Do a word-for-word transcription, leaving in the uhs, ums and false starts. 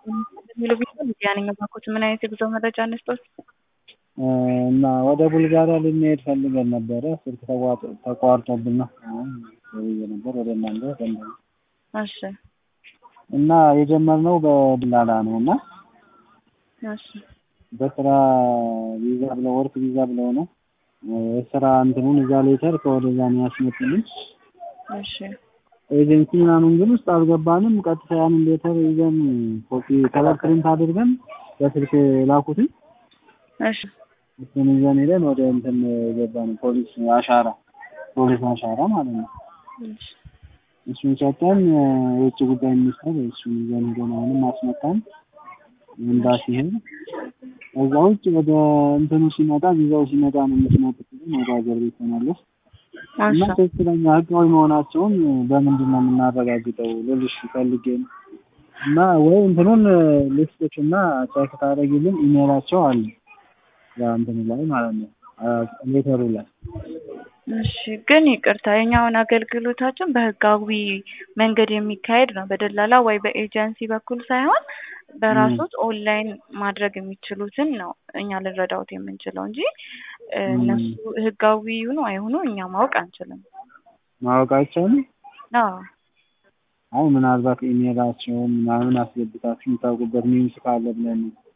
የሚሉ ቢሆን ያንኛው ባንኮች ምን አይነት የጉዞ መረጃ እንስጦት? እና ወደ ቡልጋሪያ ልንሄድ ፈልገን ነበረ ስልክ ተቋርጦብን ነው አሁን ደውዬ ነበር ወደ እናንተ ደንበኛ እሺ እና የጀመርነው በድላላ ነው እና እሺ በስራ ቪዛ ብለው ወርክ ቪዛ ብለው ነው የስራ እንትኑን እዛ ሌተር ከወደዛ ነው ያስመጡልን። እሺ ኤጀንሲ ምናምን ግን ውስጥ አልገባንም። ቀጥታ ያንን ሌተር ይዘን ኮፒ ከለር ፕሪንት አድርገን በስልክ ላኩት። እሺ እሱን ይዘን ሄደን ወደ እንትን ገባን ፖሊስ አሻራ ፖሊስ አሻራ ማለት ነው። እሺ እሱን ሰጠን የውጭ ጉዳይ ሚኒስቴር እሱን ይዘን ሄደን አሁንም አስመጣን ኤምባሲ ሄድ እዛ ውጭ ወደ እንትኑ ሲመጣ ቪዛው ሲመጣ ነው የምትመጡት ወደ ሀገር ቤት ተመለስ እና ትክክለኛ ህጋዊ መሆናቸውን በምንድን ነው የምናረጋግጠው ልልሽ ፈልጌ ነው እና ወይ እንትኑን ልስጥሽና ቼክ ታደርጊልን ኢሜላቸው አለ ያ እንትን ላይ ማለት ነው ሌተሩ ላይ እሺ ግን ይቅርታ የኛውን አገልግሎታችን በህጋዊ መንገድ የሚካሄድ ነው በደላላ ወይ በኤጀንሲ በኩል ሳይሆን በራሶት ኦንላይን ማድረግ የሚችሉትን ነው እኛ ልንረዳውት የምንችለው እንጂ እነሱ ህጋዊ ይሁኑ አይሁኑ እኛ ማወቅ አንችልም። ማወቅ አይቻልም? አዎ አይ ምናልባት ኢሜላቸውን ምናምን አስገብታችሁ የምታውቁበት ሚንስ ካለ ብለን